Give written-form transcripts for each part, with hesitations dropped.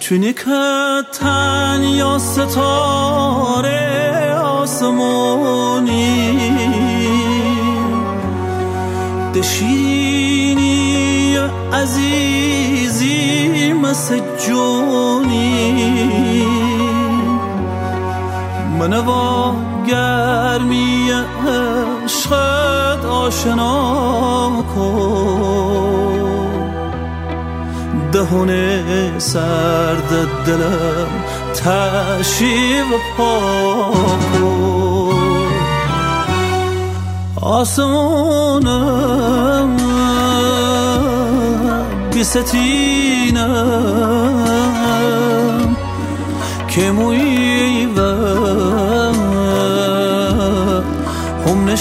تن یا ستاره آسمانی دشینی عزیزی مثل جونی من با گرمی عشقت آشنا کن دهون سرد دلم تشیب پاکن آسمانم بی ستینم که موی و هم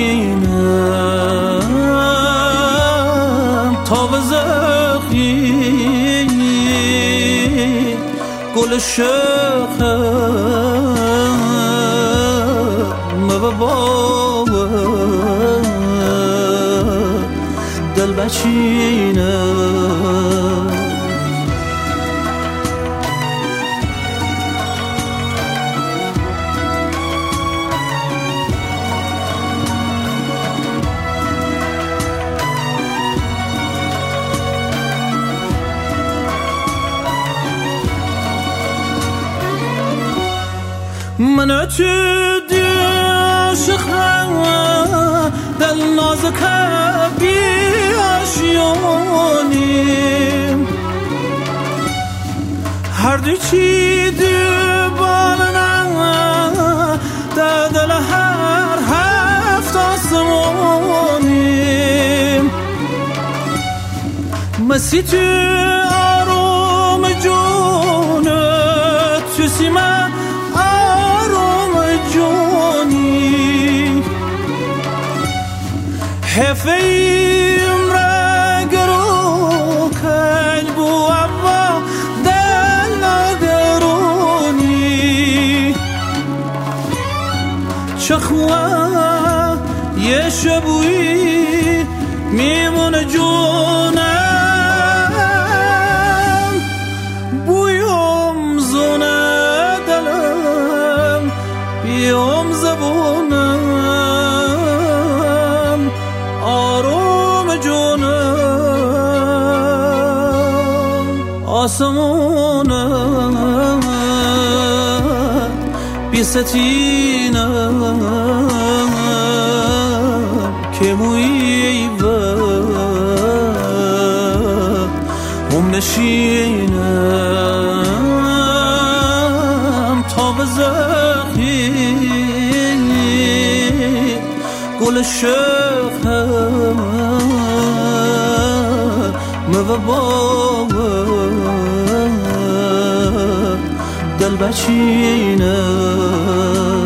نشینم تا به زخی گل شخم و بابا دل بچینم من تو عاشقم دل نازک بی آشیانیم هر دو چی دو بالنم در دل هر هفت آسمانیم مسی تو آروم جونت تو سیمه حفیم را گرو کن بو عبا دل نگرونی چخوا یه شبوی میمون جونم بویم زونه دلم بیام زبونم آسمانم بی ستینم که موی و هم نشینم تا به زخی گل شخم و بابا دل بچینم